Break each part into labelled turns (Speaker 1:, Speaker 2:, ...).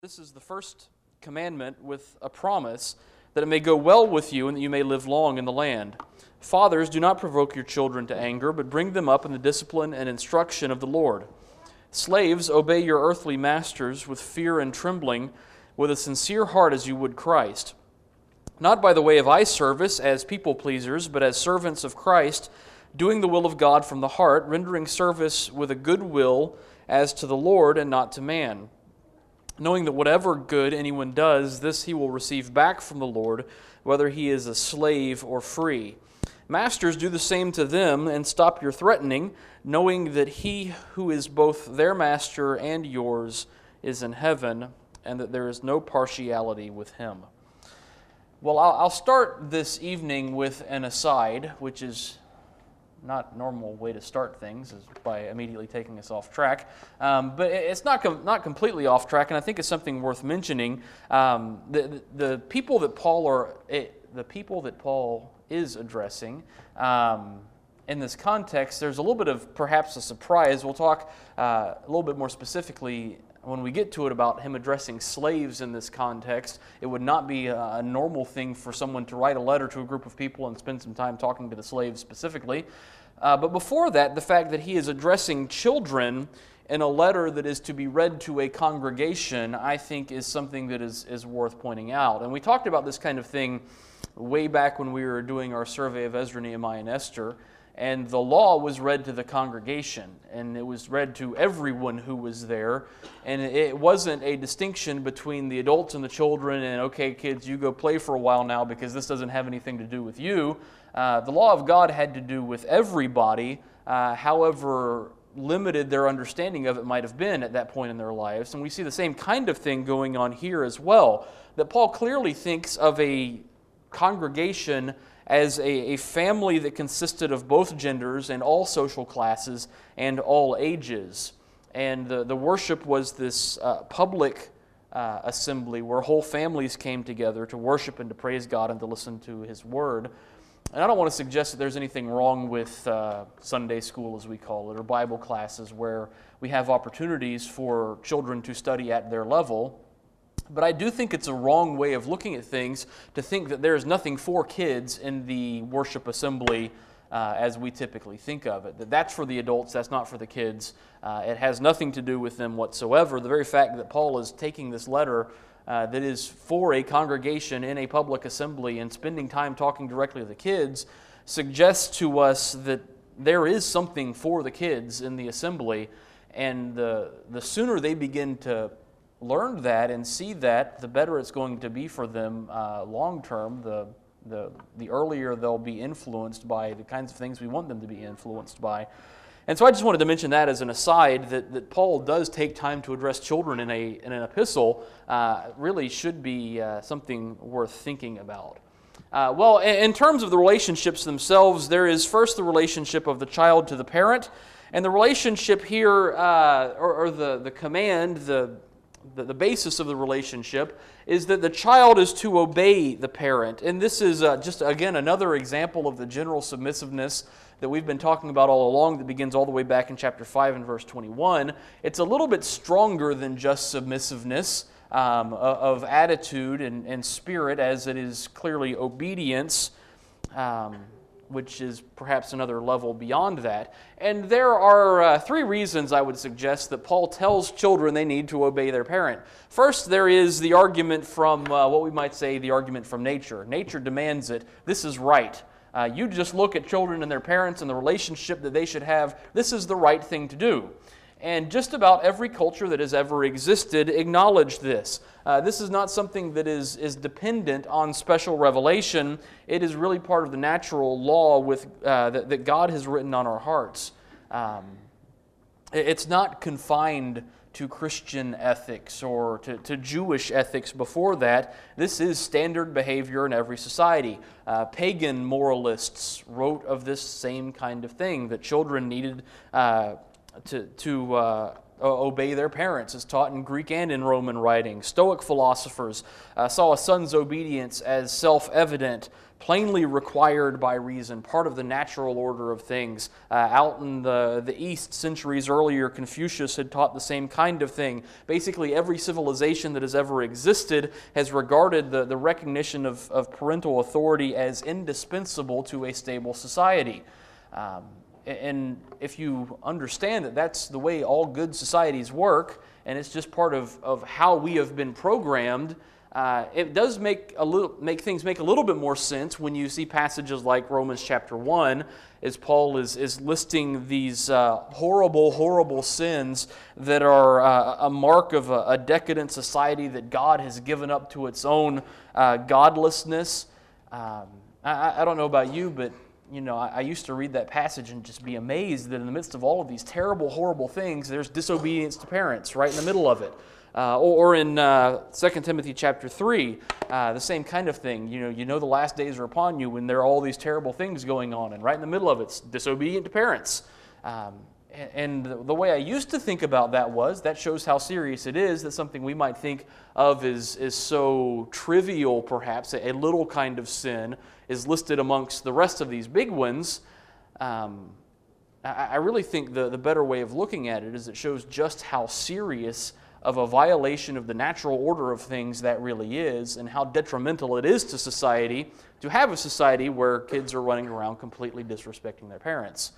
Speaker 1: This is the first commandment with a promise that it may go well with you and that you may live long in the land. Fathers, do not provoke your children to anger, but bring them up in the discipline and instruction of the Lord. Slaves, obey your earthly masters with fear and trembling, with a sincere heart as you would Christ. Not by the way of eye service as people pleasers, but as servants of Christ, doing the will of God from the heart, rendering service with a good will as to the Lord and not to man, knowing that whatever good anyone does, this he will receive back from the Lord, whether he is a slave or free. Masters, do the same to them, and stop your threatening, knowing that he who is both their master and yours is in heaven, and that there is no partiality with him. Well, I'll start this evening with an aside, which is not a normal way to start things, is by immediately taking us off track. But it's not completely off track, and I think it's something worth mentioning. The people that Paul is addressing in this context, there's a little bit of perhaps a surprise. We'll talk a little bit more specifically when we get to it about him addressing slaves in this context. It would not be a normal thing for someone to write a letter to a group of people and spend some time talking to the slaves specifically. But before that, the fact that he is addressing children in a letter that is to be read to a congregation, I think is something that is worth pointing out. And we talked about this kind of thing way back when we were doing our survey of Ezra, Nehemiah, and Esther. And the law was read to the congregation, and it was read to everyone who was there. And it wasn't a distinction between the adults and the children, and okay, kids, you go play for a while now because this doesn't have anything to do with you. The law of God had to do with everybody, however limited their understanding of it might have been at that point in their lives. And we see the same kind of thing going on here as well, that Paul clearly thinks of a congregation as a family that consisted of both genders and all social classes and all ages. And the worship was this public assembly where whole families came together to worship and to praise God and to listen to His Word. And I don't want to suggest that there's anything wrong with Sunday school, as we call it, or Bible classes where we have opportunities for children to study at their level. But I do think it's a wrong way of looking at things to think that there is nothing for kids in the worship assembly as we typically think of it. That that's for the adults, that's not for the kids. It has nothing to do with them whatsoever. The very fact that Paul is taking this letter that is for a congregation in a public assembly and spending time talking directly to the kids suggests to us that there is something for the kids in the assembly, and the sooner they begin to learn that and see that, the better it's going to be for them long term. The earlier they'll be influenced by the kinds of things we want them to be influenced by. And so I just wanted to mention that as an aside, that Paul does take time to address children in an epistle, really should be something worth thinking about. Well, in terms of the relationships themselves, there is first the relationship of the child to the parent, and the relationship here, or the command, the basis of the relationship is that the child is to obey the parent. And this is just, again, another example of the general submissiveness that we've been talking about all along that begins all the way back in chapter 5 and verse 21. It's a little bit stronger than just submissiveness of attitude and spirit, as it is clearly obedience, which is perhaps another level beyond that. And there are three reasons I would suggest that Paul tells children they need to obey their parent. First, there is the argument from what we might say the argument from nature. Nature demands it. This is right. You just look at children and their parents and the relationship that they should have. This is the right thing to do. And just about every culture that has ever existed acknowledged this. This is not something that is dependent on special revelation. It is really part of the natural law that God has written on our hearts. It's not confined to Christian ethics or to Jewish ethics before that. This is standard behavior in every society. Pagan moralists wrote of this same kind of thing, that children needed to obey their parents, as taught in Greek and in Roman writing. Stoic philosophers saw a son's obedience as self-evident, plainly required by reason, part of the natural order of things. Out in the East, centuries earlier, Confucius had taught the same kind of thing. Basically, every civilization that has ever existed has regarded the recognition of parental authority as indispensable to a stable society. And if you understand that that's the way all good societies work, and it's just part of how we have been programmed, it does make things make a little bit more sense when you see passages like Romans chapter 1, as Paul is listing these horrible sins that are a mark of a decadent society that God has given up to its own godlessness. I don't know about you, but I used to read that passage and just be amazed that in the midst of all of these terrible, horrible things, there's disobedience to parents right in the middle of it. Or in 2 Timothy chapter 3, the same kind of thing. You know the last days are upon you when there are all these terrible things going on, and right in the middle of it's disobedient to parents. And the way I used to think about that shows how serious it is, that something we might think of as so trivial, perhaps, a little kind of sin, is listed amongst the rest of these big ones. I really think the better way of looking at it is it shows just how serious of a violation of the natural order of things that really is, and how detrimental it is to society to have a society where kids are running around completely disrespecting their parents.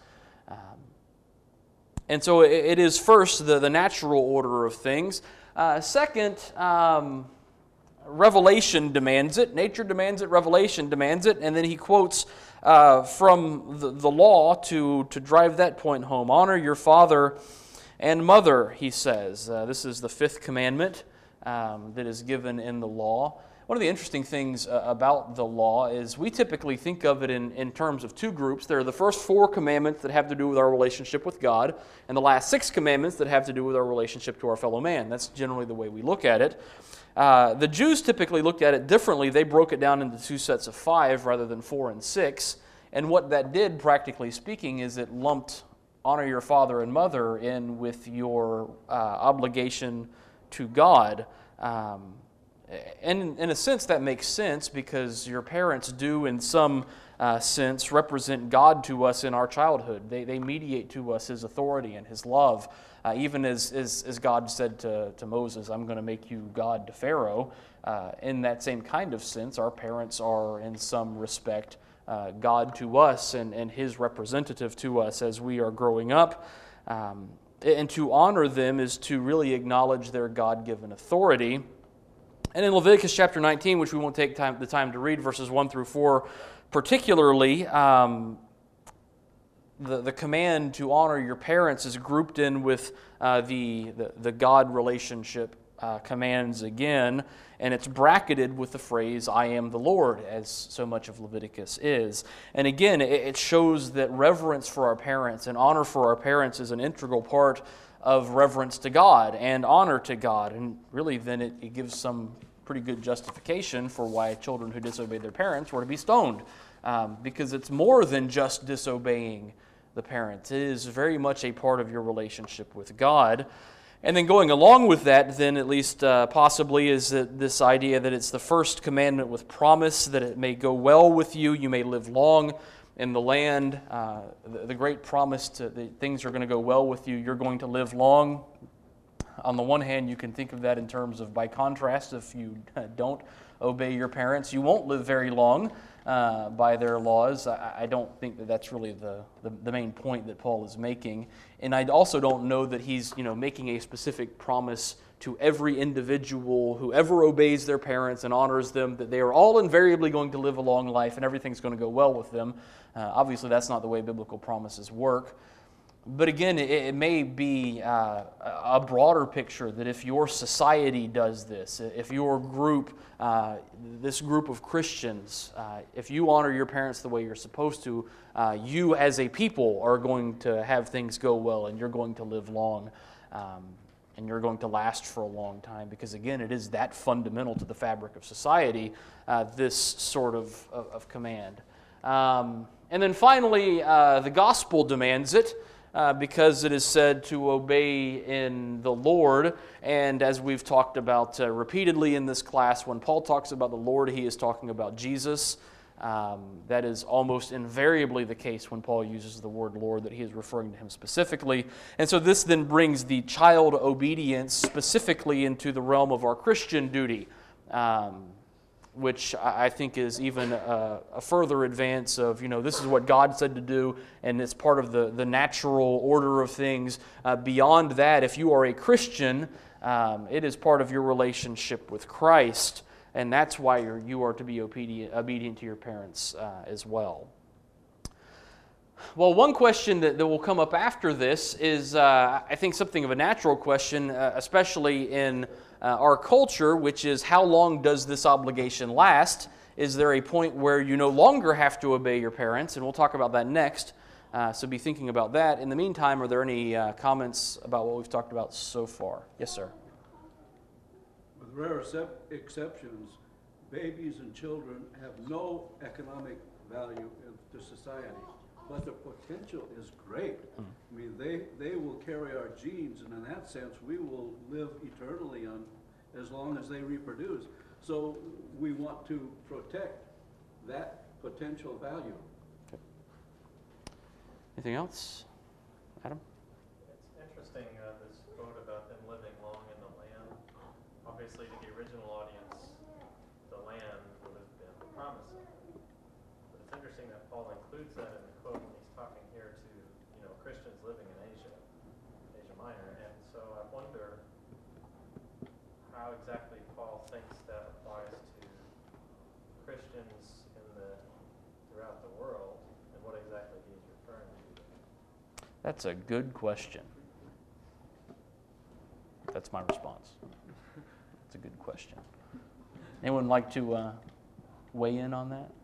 Speaker 1: And so it is first the natural order of things. Second, revelation demands it. Nature demands it. Revelation demands it. And then he quotes from the law to drive that point home. Honor your father and mother, he says. This is the fifth commandment that is given in the law. One of the interesting things about the law is we typically think of it in terms of two groups. There are the first 4 commandments that have to do with our relationship with God, and the last 6 commandments that have to do with our relationship to our fellow man. That's generally the way we look at it. The Jews typically looked at it differently. They broke it down into 2 sets of 5 rather than 4 and 6. And what that did, practically speaking, is it lumped honor your father and mother in with your obligation to God. And in a sense, that makes sense because your parents do, in some sense, represent God to us in our childhood. They mediate to us His authority and His love. Even as God said to Moses, I'm going to make you God to Pharaoh. In that same kind of sense, our parents are, in some respect, God to us and His representative to us as we are growing up. And to honor them is to really acknowledge their God-given authority. And in Leviticus chapter 19, which we won't take the time to read, verses 1 through 4, particularly, the command to honor your parents is grouped in with the God relationship commands again, and it's bracketed with the phrase, I am the Lord, as so much of Leviticus is. And again, it shows that reverence for our parents and honor for our parents is an integral part of reverence to God and honor to God. And really then it gives some pretty good justification for why children who disobey their parents were to be stoned. Because it's more than just disobeying the parents. It is very much a part of your relationship with God. And then going along with that, then at least possibly, is this idea that it's the first commandment with promise, that it may go well with you, you may live long in the land, the great promise that things are going to go well with you, you're going to live long. On the one hand, you can think of that in terms of, by contrast, if you don't obey your parents, you won't live very long by their laws. I don't think that that's really the main point that Paul is making. And I also don't know that he's making a specific promise to every individual who ever obeys their parents and honors them, that they are all invariably going to live a long life and everything's going to go well with them. Obviously, that's not the way biblical promises work. But again, it may be a broader picture that if your society does this, if your group, this group of Christians, if you honor your parents the way you're supposed to, you as a people are going to have things go well and you're going to live long. And you're going to last for a long time because, again, it is that fundamental to the fabric of society, this sort of command. And then finally, the gospel demands it. because it is said to obey in the Lord. And as we've talked about repeatedly in this class, when Paul talks about the Lord, he is talking about Jesus. That is almost invariably the case when Paul uses the word Lord, that he is referring to him specifically. And so this then brings the child obedience specifically into the realm of our Christian duty, which I think is even a further advance of, this is what God said to do, and it's part of the natural order of things. Beyond that, if you are a Christian, it is part of your relationship with Christ. And that's why you are to be obedient to your parents as well. Well, one question that will come up after this is, I think, something of a natural question, especially in our culture, which is, how long does this obligation last? Is there a point where you no longer have to obey your parents? And we'll talk about that next. So be thinking about that. In the meantime, are there any comments about what we've talked about so far? Yes, sir.
Speaker 2: With rare exceptions, babies and children have no economic value to society, but their potential is great. I mean, they will carry our genes, and in that sense, we will live eternally on as long as they reproduce. So we want to protect that potential value.
Speaker 1: Okay. Anything else, Adam?
Speaker 3: It's interesting, this quote about them living long in the land. Obviously, to the original audience, the land would have been the promised land. But it's interesting that Paul includes that in the quote when he's talking here to, Christians living in Asia Minor. And so I wonder how exactly Paul thinks that applies to Christians throughout the world, and what exactly he's referring to.
Speaker 1: That's a good question. That's my response. That's a good question. Anyone like to weigh in on that?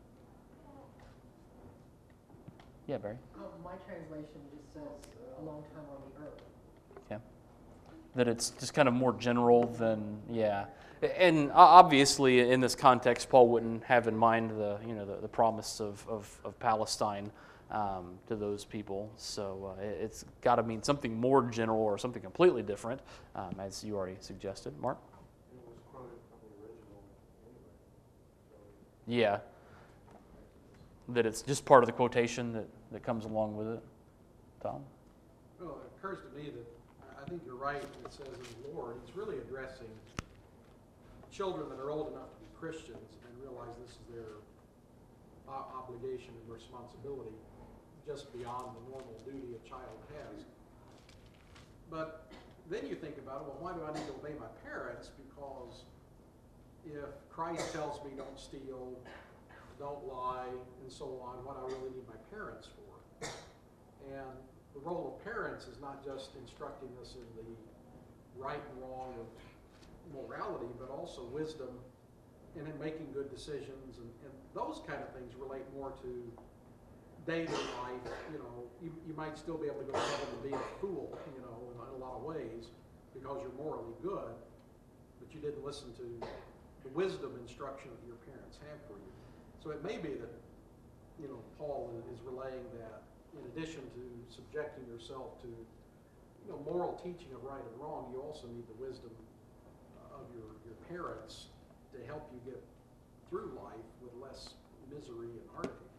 Speaker 1: Yeah, Barry?
Speaker 4: My translation just says a long time on the earth.
Speaker 1: Okay. That it's just kind of more general than, yeah. And obviously, in this context, Paul wouldn't have in mind the promise of Palestine to those people. So it's got to mean something more general or something completely different, as you already suggested. Mark?
Speaker 5: It was quoted from the original anyway.
Speaker 1: Yeah. That it's just part of the quotation that comes along with it. Tom?
Speaker 5: Well, it occurs to me that I think you're right when it says in the Lord, it's really addressing children that are old enough to be Christians and realize this is their obligation and responsibility just beyond the normal duty a child has. But then you think about it, well, why do I need to obey my parents? Because if Christ tells me don't steal, don't lie, and so on, what I really need my parents for. And the role of parents is not just instructing us in the right and wrong of morality, but also wisdom and in making good decisions, and those kind of things relate more to daily life. You might still be able to go to heaven and be a fool, in a lot of ways, because you're morally good, but you didn't listen to the wisdom instruction that your parents have for you. So it may be that, Paul is relaying that in addition to subjecting yourself to, moral teaching of right and wrong, you also need the wisdom of your parents to help you get through life with less misery and heartache.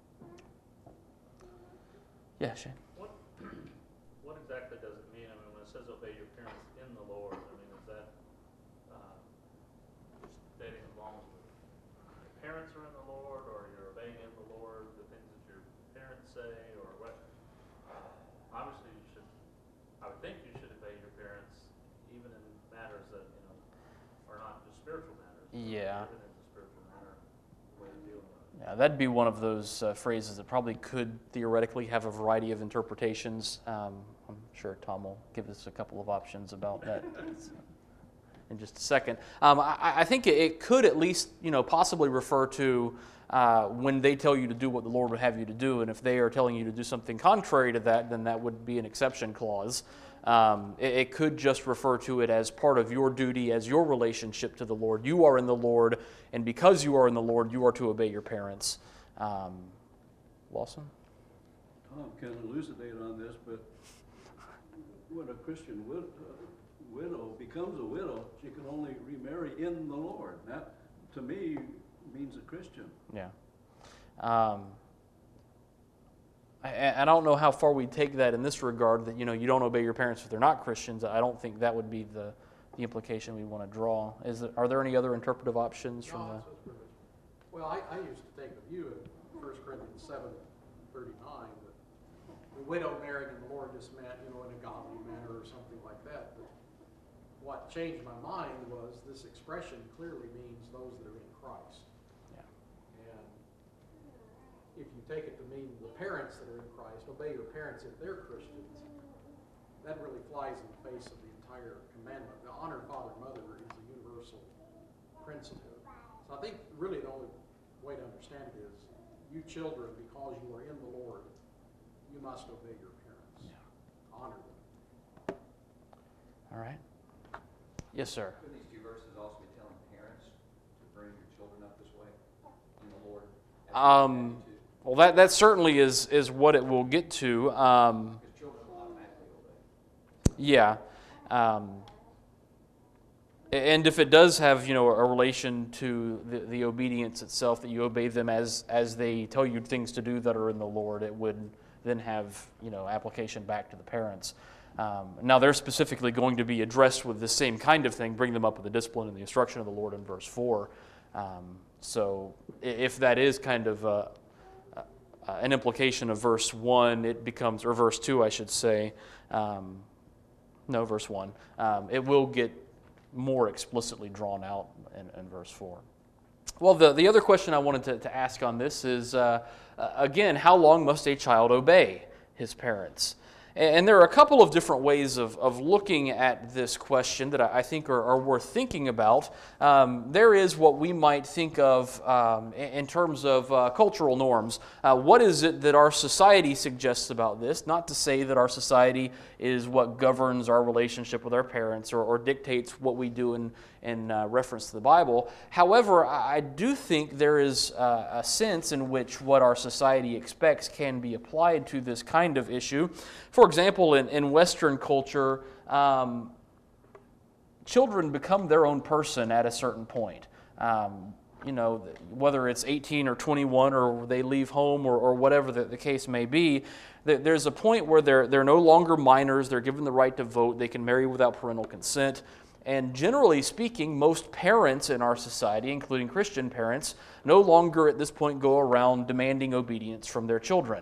Speaker 1: Yeah, Shane.
Speaker 3: What exactly does it mean? I mean, when it says obey your parents in the Lord, I mean, is that just stating as long as your parents are in the Lord, or you're obeying in the Lord the things that your parents say, or what? Obviously, I would think you should obey your parents even in matters that are not just spiritual matters.
Speaker 1: Yeah.
Speaker 3: Even in the spiritual manner, way of dealing with it.
Speaker 1: Yeah, that'd be one of those phrases that probably could theoretically have a variety of interpretations. I'm sure Tom will give us a couple of options about that in just a second. I think it could at least, possibly refer to when they tell you to do what the Lord would have you to do, and if they are telling you to do something contrary to that, then that would be an exception clause. It could just refer to it as part of your duty, as your relationship to the Lord. You are in the Lord, and because you are in the Lord, you are to obey your parents. Lawson?
Speaker 2: can elucidate on this, but when a Christian widow becomes a widow, she can only remarry in the Lord. That, to me, means a Christian.
Speaker 1: Yeah. I don't know how far we take that in this regard, that, you don't obey your parents if they're not Christians. I don't think that would be the implication we want to draw. Are there any other interpretive options from
Speaker 5: No,
Speaker 1: the...
Speaker 5: that's what's really- Well, I used to take the view in 1 Corinthians 7:39 that the widow married in the Lord just meant, in a godly manner or something like that. But what changed my mind was this expression clearly means those that are in Christ.
Speaker 1: Yeah.
Speaker 5: And if you take it to mean the parents that are in Christ, obey your parents if they're Christians, that really flies in the face of the entire commandment. The honor father and mother is a universal principle. So I think really the only way to understand it is, you children, because you are in the Lord, you must obey your parents.
Speaker 1: Yeah.
Speaker 5: Honor them.
Speaker 1: All right. Yes, sir.
Speaker 6: Could these two verses also be telling parents to bring your children up this way in the Lord?
Speaker 1: Well, that certainly is what it will get to.
Speaker 6: Because children will automatically obey.
Speaker 1: Yeah. And if it does have, a relation to the obedience itself, that you obey them as they tell you things to do that are in the Lord, it would then have, application back to the parents. Now, they're specifically going to be addressed with the same kind of thing, bring them up with the discipline and the instruction of the Lord in verse 4. So if that is kind of an implication of verse 1, it becomes, or verse 2, I should say, no, verse 1, it will get more explicitly drawn out in verse 4. Well, the other question I wanted to ask on this is, again, how long must a child obey his parents? And there are a couple of different ways of looking at this question that I think are worth thinking about. There is what we might think of in terms of cultural norms. What is it that our society suggests about this? Not to say that our society is what governs our relationship with our parents or dictates what we do in reference to the Bible. However, I do think there is a sense in which what our society expects can be applied to this kind of issue. For example, in Western culture, children become their own person at a certain point. Whether it's 18 or 21 or they leave home or whatever the case may be, there's a point where they're no longer minors, they're given the right to vote, they can marry without parental consent. And generally speaking, most parents in our society, including Christian parents, no longer at this point go around demanding obedience from their children.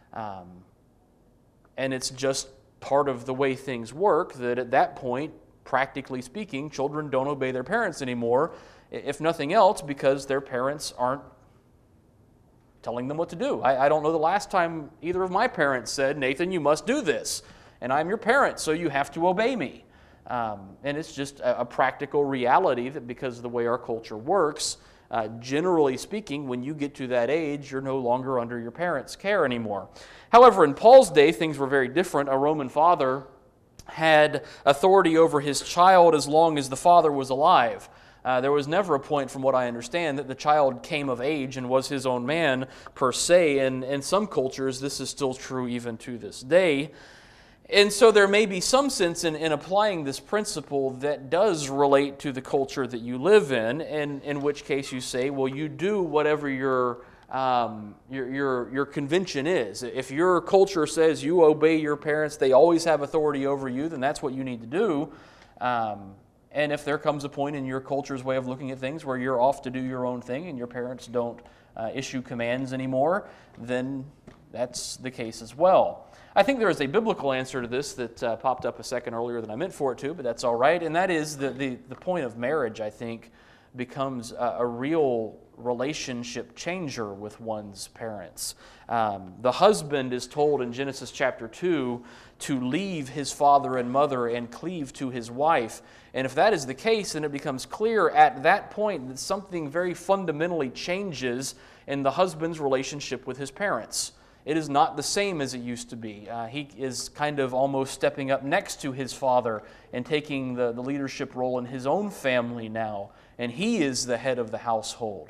Speaker 1: And it's just part of the way things work that at that point, practically speaking, children don't obey their parents anymore, if nothing else, because their parents aren't telling them what to do. I don't know the last time either of my parents said, "Nathan, you must do this, and I'm your parent, so you have to obey me." And it's just a practical reality that because of the way our culture works, generally speaking, when you get to that age, you're no longer under your parents' care anymore. However, in Paul's day, things were very different. A Roman father had authority over his child as long as the father was alive. There was never a point, from what I understand, that the child came of age and was his own man per se. And in some cultures, this is still true even to this day. And so there may be some sense in applying this principle that does relate to the culture that you live in which case you say, well, you do whatever your convention is. If your culture says you obey your parents, they always have authority over you, then that's what you need to do. And if there comes a point in your culture's way of looking at things where you're off to do your own thing and your parents don't issue commands anymore, then that's the case as well. I think there is a biblical answer to this that popped up a second earlier than I meant for it to, but that's all right. And that is the point of marriage, I think, becomes a real relationship changer with one's parents. The husband is told in Genesis chapter 2 to leave his father and mother and cleave to his wife. And if that is the case, then it becomes clear at that point that something very fundamentally changes in the husband's relationship with his parents. It is not the same as it used to be. He is kind of almost stepping up next to his father and taking the leadership role in his own family now. And he is the head of the household.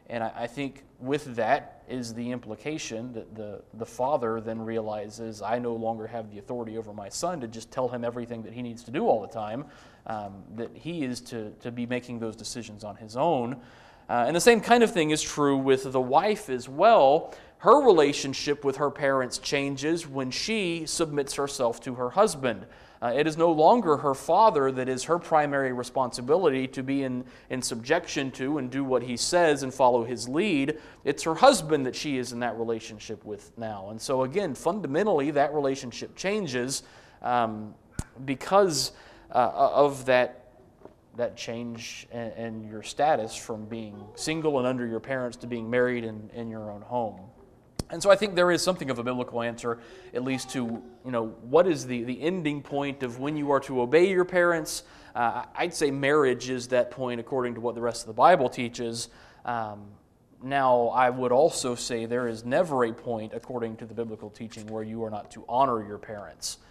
Speaker 1: And I think with that is the implication that the father then realizes, I no longer have the authority over my son to just tell him everything that he needs to do all the time, that he is to be making those decisions on his own. And the same kind of thing is true with the wife as well. Her relationship with her parents changes when she submits herself to her husband. It is no longer her father that is her primary responsibility to be in subjection to and do what he says and follow his lead. It's her husband that she is in that relationship with now. And so again, fundamentally, that relationship changes because of that change in your status from being single and under your parents to being married in your own home. And so I think there is something of a biblical answer, at least to, what is the ending point of when you are to obey your parents. I'd say marriage is that point according to what the rest of the Bible teaches. Now, I would also say there is never a point according to the biblical teaching where you are not to honor your parents.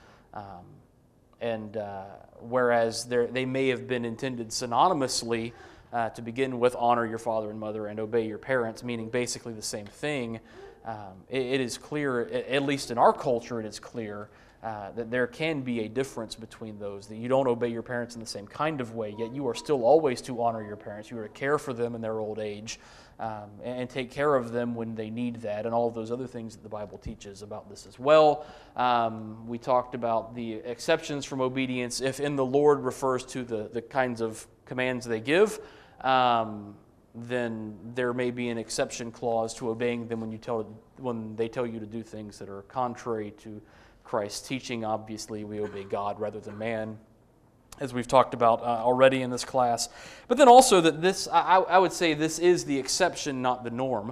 Speaker 1: Whereas they may have been intended synonymously to begin with, honor your father and mother and obey your parents, meaning basically the same thing. It is clear, at least in our culture, it is clear that there can be a difference between those, that you don't obey your parents in the same kind of way, yet you are still always to honor your parents. You are to care for them in their old age and take care of them when they need that, and all of those other things that the Bible teaches about this as well. We talked about the exceptions from obedience. If in the Lord refers to the kinds of commands they give, then there may be an exception clause to obeying them when they tell you to do things that are contrary to Christ's teaching. Obviously, we obey God rather than man, as we've talked about already in this class. But then also that this, I would say this is the exception, not the norm.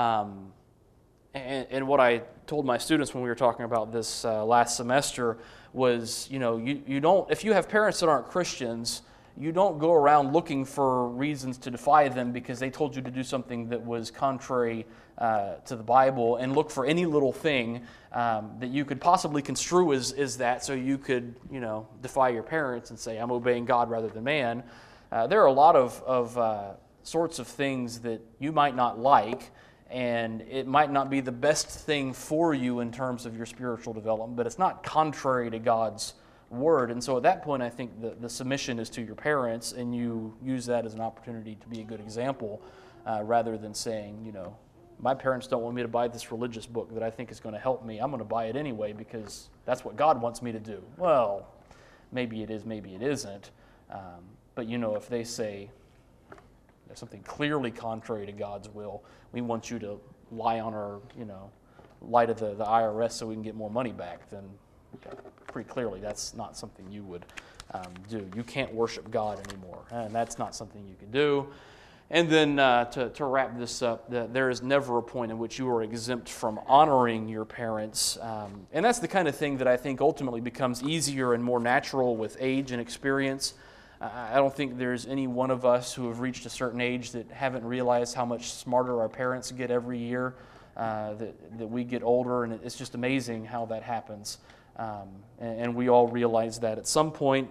Speaker 1: And what I told my students when we were talking about this last semester was, you don't, if you have parents that aren't Christians, you don't go around looking for reasons to defy them because they told you to do something that was contrary to the Bible, and look for any little thing that you could possibly construe as that, so you could, defy your parents and say, I'm obeying God rather than man. There are a lot of sorts of things that you might not like, and it might not be the best thing for you in terms of your spiritual development, but it's not contrary to God's word. And so at that point, I think the submission is to your parents, and you use that as an opportunity to be a good example, rather than saying, my parents don't want me to buy this religious book that I think is going to help me. I'm going to buy it anyway because that's what God wants me to do. Well, maybe it is, maybe it isn't. But if they say there's something clearly contrary to God's will, we want you to lie on our, lie to the IRS so we can get more money back, then pretty clearly that's not something you would do. You can't worship God anymore, and that's not something you can do. And then to wrap this up, there is never a point in which you are exempt from honoring your parents. And that's the kind of thing that I think ultimately becomes easier and more natural with age and experience. I don't think there's any one of us who have reached a certain age that haven't realized how much smarter our parents get every year, that we get older, and it's just amazing how that happens. And we all realize that at some point.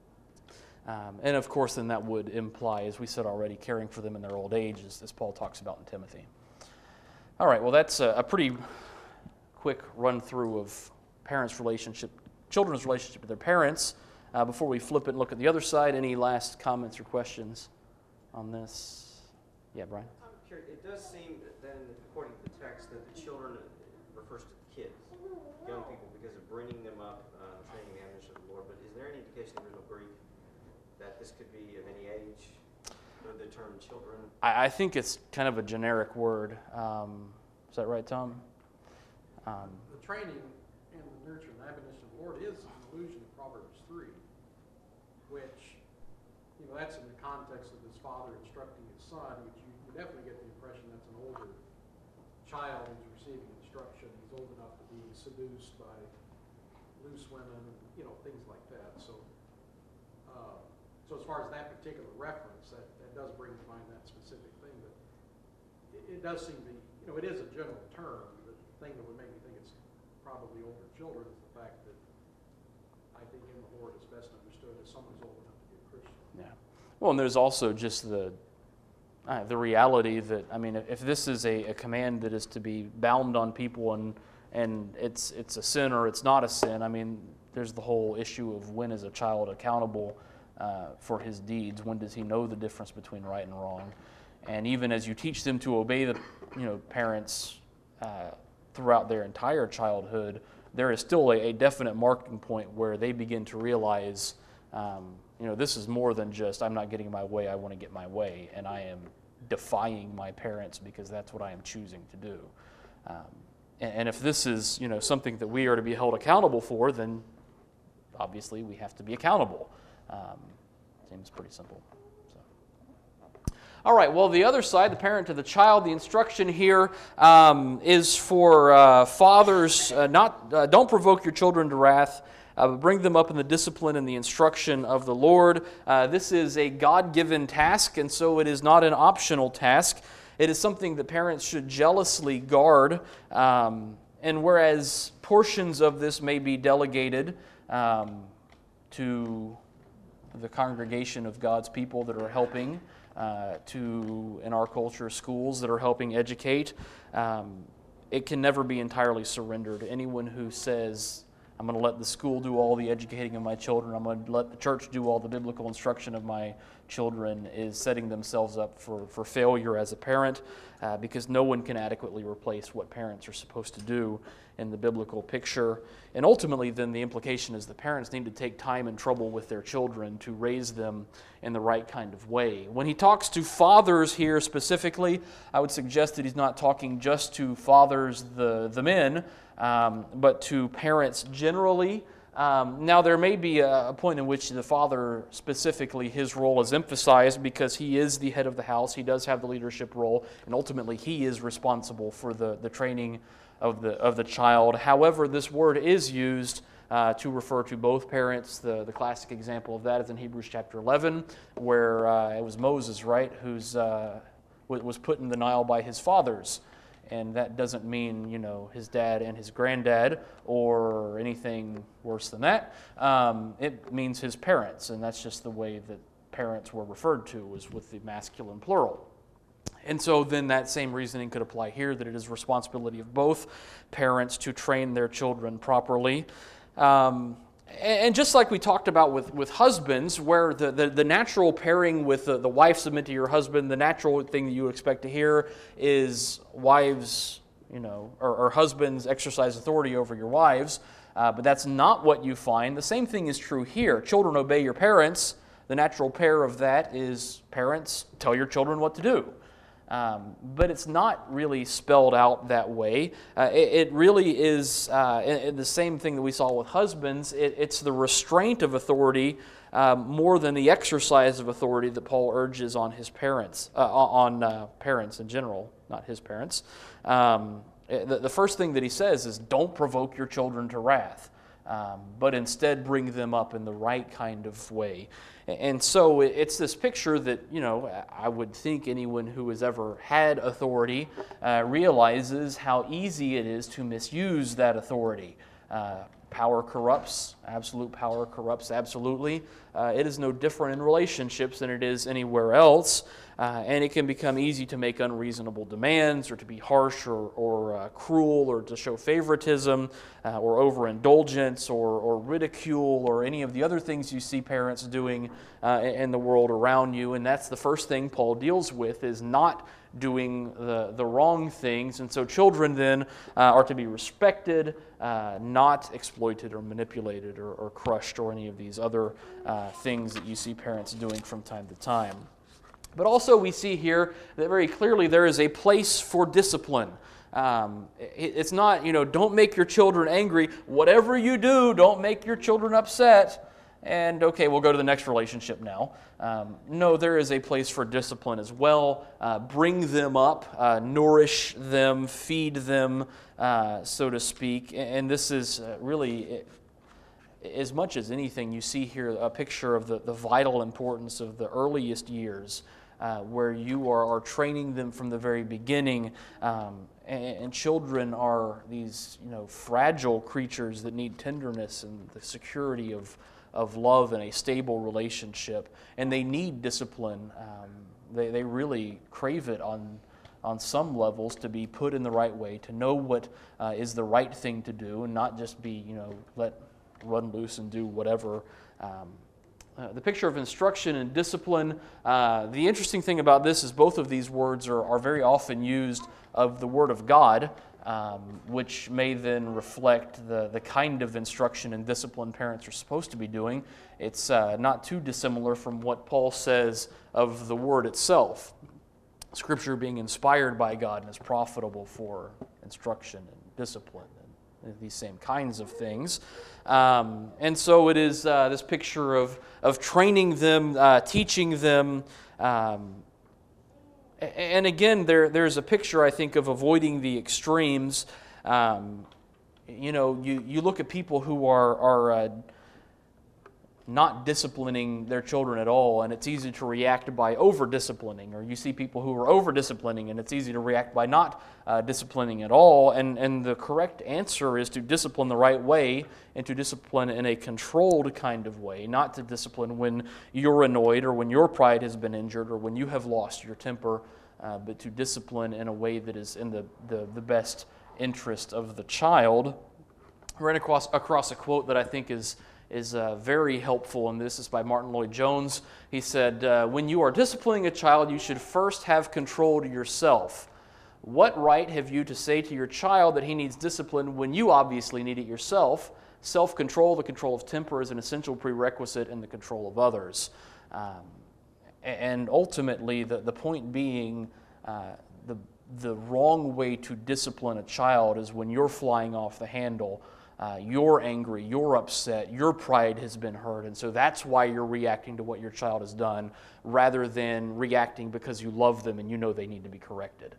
Speaker 1: And of course, then that would imply, as we said already, caring for them in their old age, as Paul talks about in Timothy. All right, well, that's a pretty quick run-through of children's relationship with their parents. Before we flip it and look at the other side, any last comments or questions on this? Yeah, Brian?
Speaker 7: I'm curious, it does seem that then, according to the text, that the children refers to the kids, young people, because of bringing them up, training the admonition of the Lord. But is there any indication in the original Greek that this could be of any age, the term children?
Speaker 1: I think it's kind of a generic word. Is that right, Tom?
Speaker 5: The training and the nurture and the admonition of the Lord is an allusion to Proverbs 3, which, that's in the context of his father instructing his son, which you definitely get the impression that's an older child who's receiving instruction. He's old enough to be seduced by loose women, things like that. So as far as that particular reference, that does bring to mind that specific thing. But it does seem to be, it is a general term. The thing that would make me think it's probably older children is the fact that I think in the Lord is best understood as someone who's old enough to be a Christian.
Speaker 1: Yeah. Well, and there's also just the reality that, I mean, if this is a command that is to be bound on people and it's a sin or it's not a sin, I mean, there's the whole issue of when is a child accountable for his deeds? When does he know the difference between right and wrong? And even as you teach them to obey the parents throughout their entire childhood, there is still a definite marking point where they begin to realize, this is more than just, I'm not getting my way, I want to get my way, and I am defying my parents because that's what I am choosing to do. And if this is, something that we are to be held accountable for, then obviously we have to be accountable. Seems pretty simple. All right, well, the other side, the parent to the child, the instruction here is for fathers, don't provoke your children to wrath, but bring them up in the discipline and the instruction of the Lord. This is a God-given task, and so it is not an optional task. It is something that parents should jealously guard, and whereas portions of this may be delegated to the congregation of God's people that are helping, to, in our culture, schools that are helping educate, it can never be entirely surrendered. Anyone who says, I'm going to let the school do all the educating of my children, I'm going to let the church do all the biblical instruction of my children, is setting themselves up for failure as a parent, because no one can adequately replace what parents are supposed to do in the biblical picture. And ultimately, then, the implication is the parents need to take time and trouble with their children to raise them in the right kind of way. When he talks to fathers here specifically, I would suggest that he's not talking just to fathers, the men, but to parents generally. Now, there may be a point in which the father, specifically, his role is emphasized because he is the head of the house. He does have the leadership role, and ultimately he is responsible for the training of the child. However, this word is used to refer to both parents. The classic example of that is in Hebrews chapter 11, where it was Moses, right, who's was put in the Nile by his fathers. And that doesn't mean, his dad and his granddad or anything worse than that. It means his parents, and that's just the way that parents were referred to, was with the masculine plural. And so then that same reasoning could apply here, that it is responsibility of both parents to train their children properly. And just like we talked about with husbands, where the natural pairing with the wife submit to your husband, the natural thing that you expect to hear is wives, or husbands exercise authority over your wives. But that's not what you find. The same thing is true here. Children, obey your parents. The natural pair of that is parents, tell your children what to do. But it's not really spelled out that way. It really is the same thing that we saw with husbands. It's the restraint of authority more than the exercise of authority that Paul urges on his parents, on parents in general, not his parents. The first thing that he says is, don't provoke your children to wrath, but instead bring them up in the right kind of way. And so it's this picture that, I would think anyone who has ever had authority realizes how easy it is to misuse that authority. Power corrupts. Absolute power corrupts absolutely. It is no different in relationships than it is anywhere else. And it can become easy to make unreasonable demands, or to be harsh or cruel, or to show favoritism or overindulgence or ridicule, or any of the other things you see parents doing in the world around you. And that's the first thing Paul deals with, is not doing the wrong things. And so children then are to be respected, not exploited or manipulated or crushed, or any of these other things that you see parents doing from time to time. But also we see here that very clearly there is a place for discipline. It's not, don't make your children angry. Whatever you do, don't make your children upset. And okay, we'll go to the next relationship now. No, there is a place for discipline as well. Bring them up, nourish them, feed them, so to speak. And this is really, as much as anything, you see here a picture of the vital importance of the earliest years, where you are training them from the very beginning. And children are these, fragile creatures that need tenderness and the security of love and a stable relationship. And they need discipline. They really crave it on some levels to be put in the right way, to know what is the right thing to do, and not just be, let run loose and do whatever. The picture of instruction and discipline, the interesting thing about this is both of these words are very often used of the Word of God, which may then reflect the kind of instruction and discipline parents are supposed to be doing. It's not too dissimilar from what Paul says of the Word itself. Scripture being inspired by God and is profitable for instruction and discipline and these same kinds of things. And so it is this picture of training them, teaching them. And again, there's a picture, I think, of avoiding the extremes. You look at people who are not disciplining their children at all, and it's easy to react by over-disciplining. Or you see people who are over-disciplining, and it's easy to react by not disciplining at all. And the correct answer is to discipline the right way, and to discipline in a controlled kind of way, not to discipline when you're annoyed or when your pride has been injured or when you have lost your temper, but to discipline in a way that is in the best interest of the child. I ran across a quote that I think is very helpful, and this is by Martin Lloyd-Jones. He said, when you are disciplining a child, you should first have control to yourself. What right have you to say to your child that he needs discipline when you obviously need it yourself? Self-control, the control of temper, is an essential prerequisite in the control of others. And ultimately, the point being, the wrong way to discipline a child is when you're flying off the handle. You're angry, you're upset, your pride has been hurt, and so that's why you're reacting to what your child has done rather than reacting because you love them and you know they need to be corrected.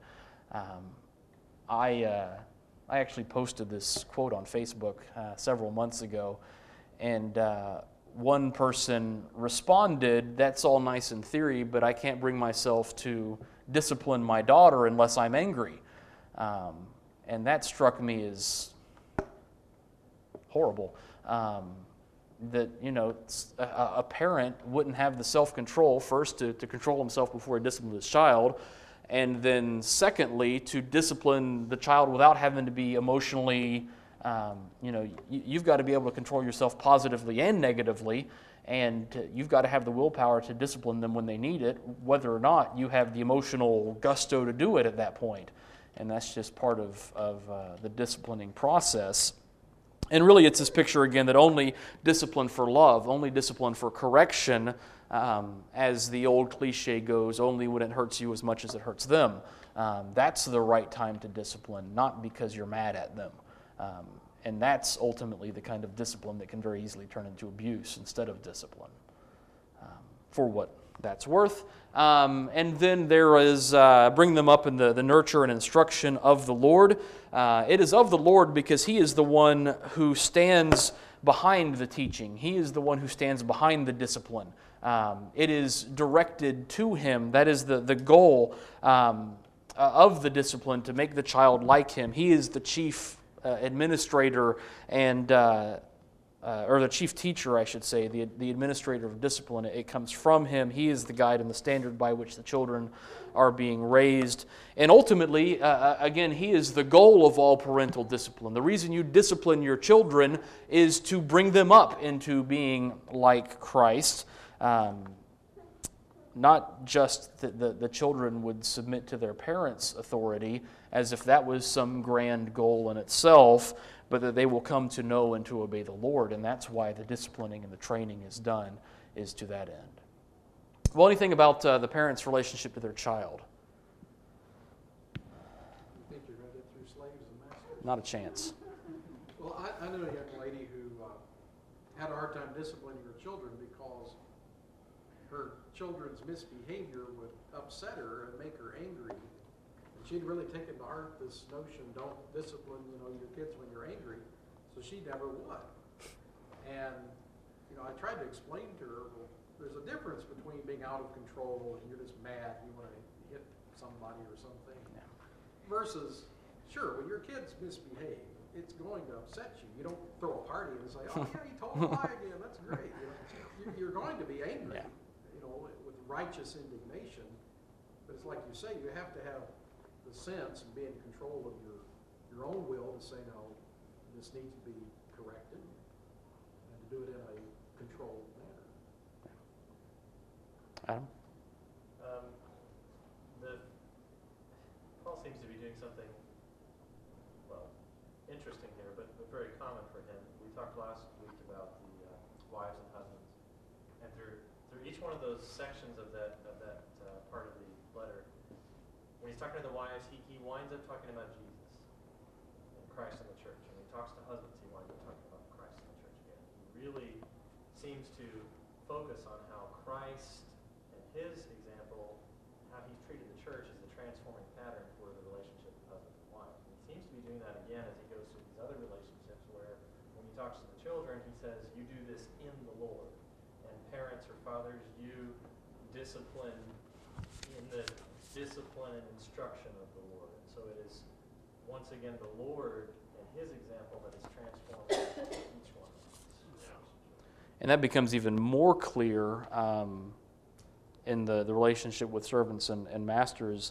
Speaker 1: I actually posted this quote on Facebook several months ago, and one person responded, "That's all nice in theory, but I can't bring myself to discipline my daughter unless I'm angry." And that struck me as horrible. That a parent wouldn't have the self-control first to control himself before he disciplines his child, and then secondly to discipline the child without having to be emotionally. You've got to be able to control yourself positively and negatively, and you've got to have the willpower to discipline them when they need it, whether or not you have the emotional gusto to do it at that point. And that's just part of the disciplining process. And really, it's this picture again that only discipline for love, only discipline for correction, as the old cliche goes, only when it hurts you as much as it hurts them. That's the right time to discipline, not because you're mad at them. And that's ultimately the kind of discipline that can very easily turn into abuse instead of discipline, for what that's worth. And then there is bring them up in the nurture and instruction of the Lord. It is of the Lord because He is the one who stands behind the teaching. He is the one who stands behind the discipline. It is directed to Him. That is the goal of the discipline, to make the child like Him. He is the chief administrator and or the chief teacher, I should say, the administrator of discipline. It comes from Him. He is the guide and the standard by which the children are being raised. And ultimately, again, He is the goal of all parental discipline. The reason you discipline your children is to bring them up into being like Christ. Not just that the children would submit to their parents' authority as if that was some grand goal in itself, but that they will come to know and to obey the Lord. And that's why the disciplining and the training is done, is to that end. Well, anything about the parent's relationship to their child?
Speaker 5: You think you're going to get through slaves and masters?
Speaker 1: Not a chance.
Speaker 5: Well, I know a young lady who had a hard time disciplining her children because her children's misbehavior would upset her and make her angry. And she'd really taken to heart this notion, don't discipline, your kids when you're angry. So she never would. And, I tried to explain to her, well, there's a difference between being out of control and you're just mad, you want to hit somebody or something, versus, sure, when your kids misbehave, it's going to upset you. You don't throw a party and say, oh yeah, you told a lie again, that's great. You're going to be angry, with righteous indignation. like you say, you have to have the sense and be in control of your own will to say, no, this needs to be corrected, and to do it in a controlled manner.
Speaker 1: Adam?
Speaker 3: Paul seems to be doing something, well, interesting here, but very common for him. We talked last week about the wives and husbands, and through each one of those sections of that part of the letter, when he's talking to the wives, he winds up talking about Jesus and Christ and the church. And when he talks to husbands, he winds up talking about Christ and the church again. He really seems to focus on how Christ and his example, how he's treated the church, is the transforming pattern for the relationship of husband and wife. And he seems to be doing that again as he goes through these other relationships where when he talks to the children, he says, you do this in the Lord. And parents or fathers, you discipline in the discipline and instruction of the Lord. And so it is, once again, the Lord and his example that is transforming each one of us.
Speaker 1: And that becomes even more clear in the relationship with servants and masters.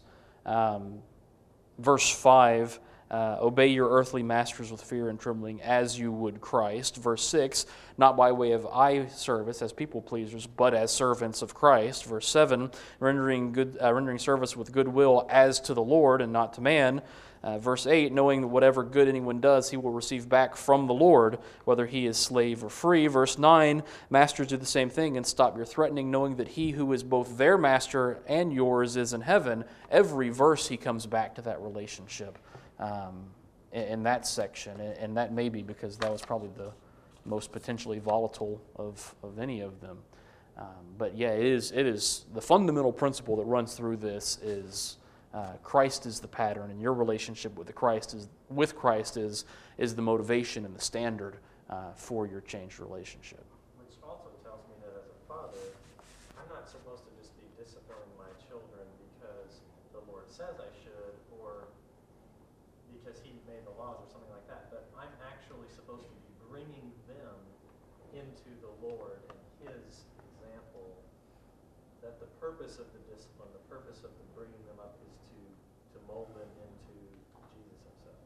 Speaker 1: Verse 5, obey your earthly masters with fear and trembling as you would Christ. Verse 6, not by way of eye service as people pleasers, but as servants of Christ. Verse 7, rendering service with goodwill as to the Lord and not to man. Verse 8, knowing that whatever good anyone does, he will receive back from the Lord, whether he is slave or free. Verse 9, masters, do the same thing and stop your threatening, knowing that he who is both their master and yours is in heaven. Every verse he comes back to that relationship in that section, and that may be because that was probably the most potentially volatile of any of them. But yeah, it is the fundamental principle that runs through this is Christ is the pattern, and your relationship with Christ is the motivation and the standard for your changed relationship.
Speaker 3: Which also tells me that as a father, I'm not supposed to just be disciplining my children because the Lord says I should, or because he made the laws or something like that, but I'm actually supposed to be bringing them into the Lord and his example, that the purpose of the discipline, the purpose of the bringing them up is to mold them into Jesus himself.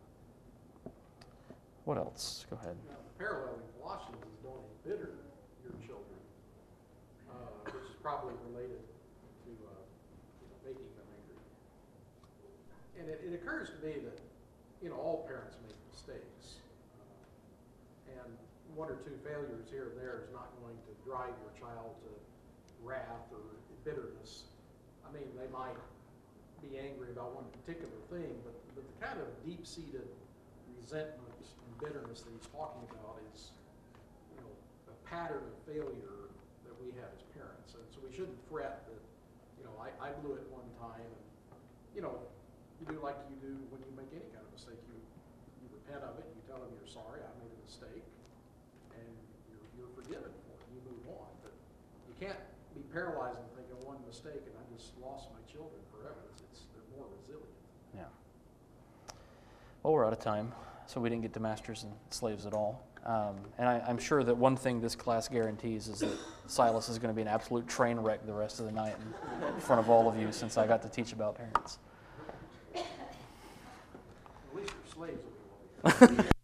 Speaker 1: What else? Go ahead.
Speaker 5: Now, the parallel in Colossians is don't embitter your children, which is probably related to making them angry. And it occurs to me that, all parents make mistakes. And one or two failures here and there is not going to drive your child to wrath or bitterness. I mean, they might be angry about one particular thing, but the kind of deep-seated resentment and bitterness that he's talking about is, a pattern of failure that we have as parents. And so we shouldn't fret that, I blew it one time, and, you do like you do when you make any kind of mistake. You repent of it, you tell them you're sorry, I made a mistake, and you're forgiven for it, you move on. But you can't be paralyzed and thinking one mistake and I just lost my children forever. They're more resilient.
Speaker 1: Yeah. Well, we're out of time, so we didn't get to masters and slaves at all. And I'm sure that one thing this class guarantees is that Silas is going to be an absolute train wreck the rest of the night in front of all of you, since I got to teach about parents.
Speaker 5: At least your slaves will be well.